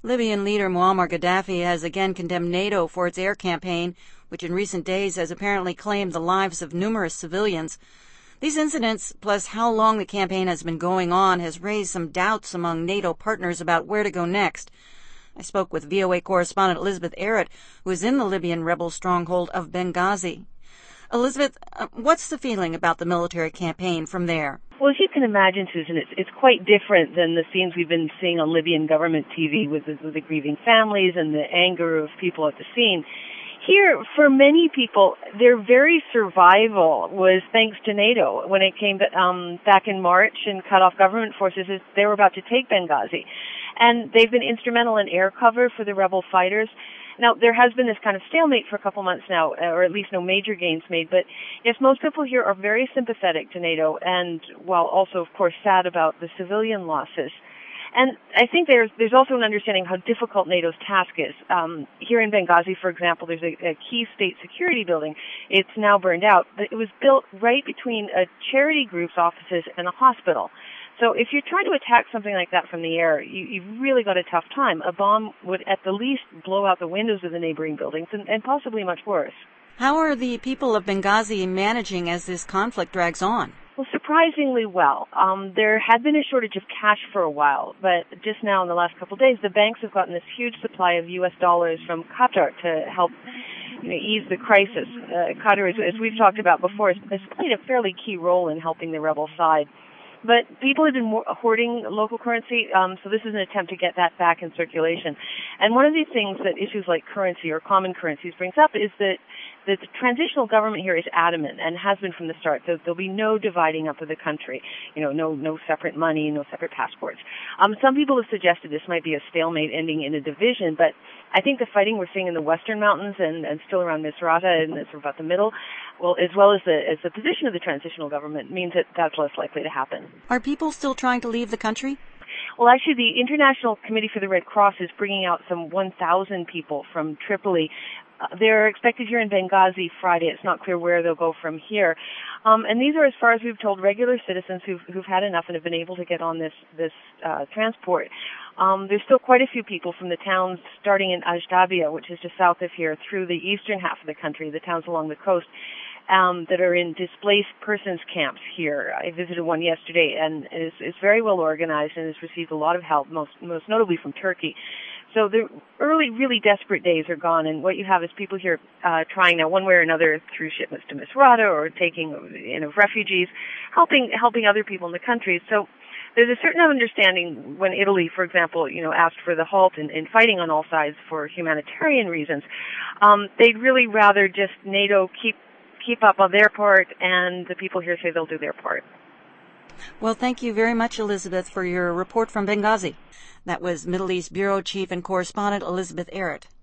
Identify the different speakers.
Speaker 1: Libyan leader Muammar Gaddafi has again condemned NATO for its air campaign, which in recent days has apparently claimed the lives of numerous civilians. These incidents, plus how long the campaign has been going on, has raised some doubts among NATO partners about where to go next. I spoke with VOA correspondent Elizabeth Errett, who is in the Libyan rebel stronghold of Benghazi. Elizabeth, what's the feeling about the military campaign from there?
Speaker 2: Well, as you can imagine, Susan, it's quite different than the scenes we've been seeing on Libyan government TV with the grieving families and the anger of people at the scene. Here, for many people, their very survival was thanks to NATO. When it came back in March and cut off government forces, they were about to take Benghazi. And they've been instrumental in air cover for the rebel fighters. Now, there has been this kind of stalemate for a couple months now, or at least no major gains made, but yes, most people here are very sympathetic to NATO and, while also, of course, sad about the civilian losses. And I think there's also an understanding how difficult NATO's task is. Here in Benghazi, for example, there's a key state security building. It's now burned out, but it was built right between a charity group's offices and a hospital. So if you're trying to attack something like that from the air, you've really got a tough time. A bomb would at the least blow out the windows of the neighboring buildings and possibly much worse.
Speaker 1: How are the people of Benghazi managing as this conflict drags on?
Speaker 2: Well, surprisingly well. There had been a shortage of cash for a while, but just now in the last couple of days, the banks have gotten this huge supply of U.S. dollars from Qatar to help ease the crisis. Qatar, as we've talked about before, has played a fairly key role in helping the rebel side. But people have been hoarding local currency, so this is an attempt to get that back in circulation. And one of the things that issues like currency or common currencies brings up is that the transitional government here is adamant and has been from the start. There'll be no dividing up of the country. No separate money, no separate passports. Some people have suggested this might be a stalemate ending in a division, but I think the fighting we're seeing in the western mountains and still around Misrata and sort of about the middle, well, as well as the position of the transitional government, means that that's less likely to happen.
Speaker 1: Are people still trying to leave the country?
Speaker 2: Well, actually, the International Committee for the Red Cross is bringing out some 1,000 people from Tripoli. They're expected here in Benghazi Friday. It's not clear where they'll go from here. And these are, as far as we've told, regular citizens who've had enough and have been able to get on this transport. There's still quite a few people from the towns starting in Ajdabiya, which is just south of here, through the eastern half of the country, the towns along the coast, that are in displaced persons camps here. I visited one yesterday, and it's very well organized and has received a lot of help, most notably from Turkey. So the early, really desperate days are gone, and what you have is people here trying now, one way or another, through shipments to Misrata or taking refugees, helping other people in the country. So there's a certain understanding when Italy, for example, asked for the halt in fighting on all sides for humanitarian reasons. They'd really rather just NATO keep up on their part, and the people here say they'll do their part.
Speaker 1: Well, thank you very much, Elizabeth, for your report from Benghazi. That was Middle East Bureau Chief and Correspondent Elizabeth Errett.